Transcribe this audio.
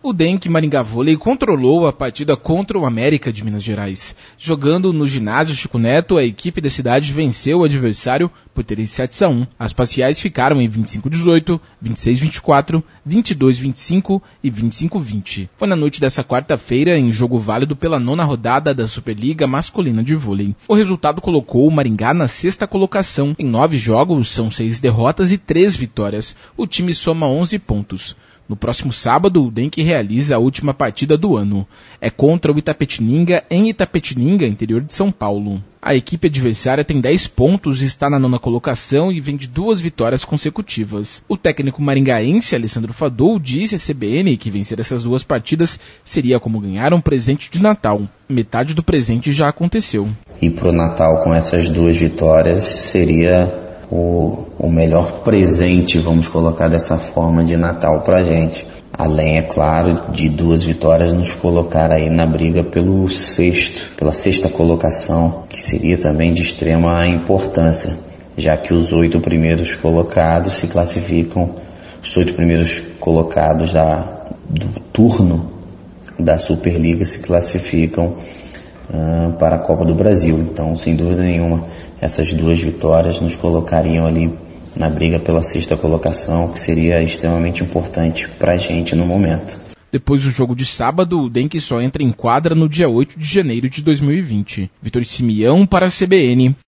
O Denk Maringá Vôlei controlou a partida contra o América de Minas Gerais. Jogando no ginásio Chico Neto, a equipe da cidade venceu o adversário por 3-7-1. As parciais ficaram em 25-18, 26-24, 22-25 e 25-20. Foi na noite dessa quarta-feira, em jogo válido pela 9ª rodada da Superliga Masculina de Vôlei. O resultado colocou o Maringá na 6ª colocação. Em 9 jogos, são 6 derrotas e 3 vitórias. O time soma 11 pontos. No próximo sábado, o Denk realiza a última partida do ano. É contra o Itapetininga, em Itapetininga, interior de São Paulo. A equipe adversária tem 10 pontos, está na 9ª colocação e vem de 2 vitórias consecutivas. O técnico maringaense, Alessandro Fadou, disse à CBN que vencer essas 2 partidas seria como ganhar um presente de Natal. Metade do presente já aconteceu. E para o Natal, com essas 2 vitórias, seria o melhor presente, vamos colocar dessa forma, de Natal pra gente. Além, é claro, de 2 vitórias nos colocar aí na briga pela 6ª colocação, que seria também de extrema importância, já que os 8 primeiros colocados se classificam, os 8 primeiros colocados do turno da Superliga se classificam para a Copa do Brasil. Então, sem dúvida nenhuma, essas 2 vitórias nos colocariam ali na briga pela 6ª colocação, que seria extremamente importante para a gente no momento. Depois do jogo de sábado, o Denk só entra em quadra no dia 8 de janeiro de 2020. Vitor Simeão para a CBN.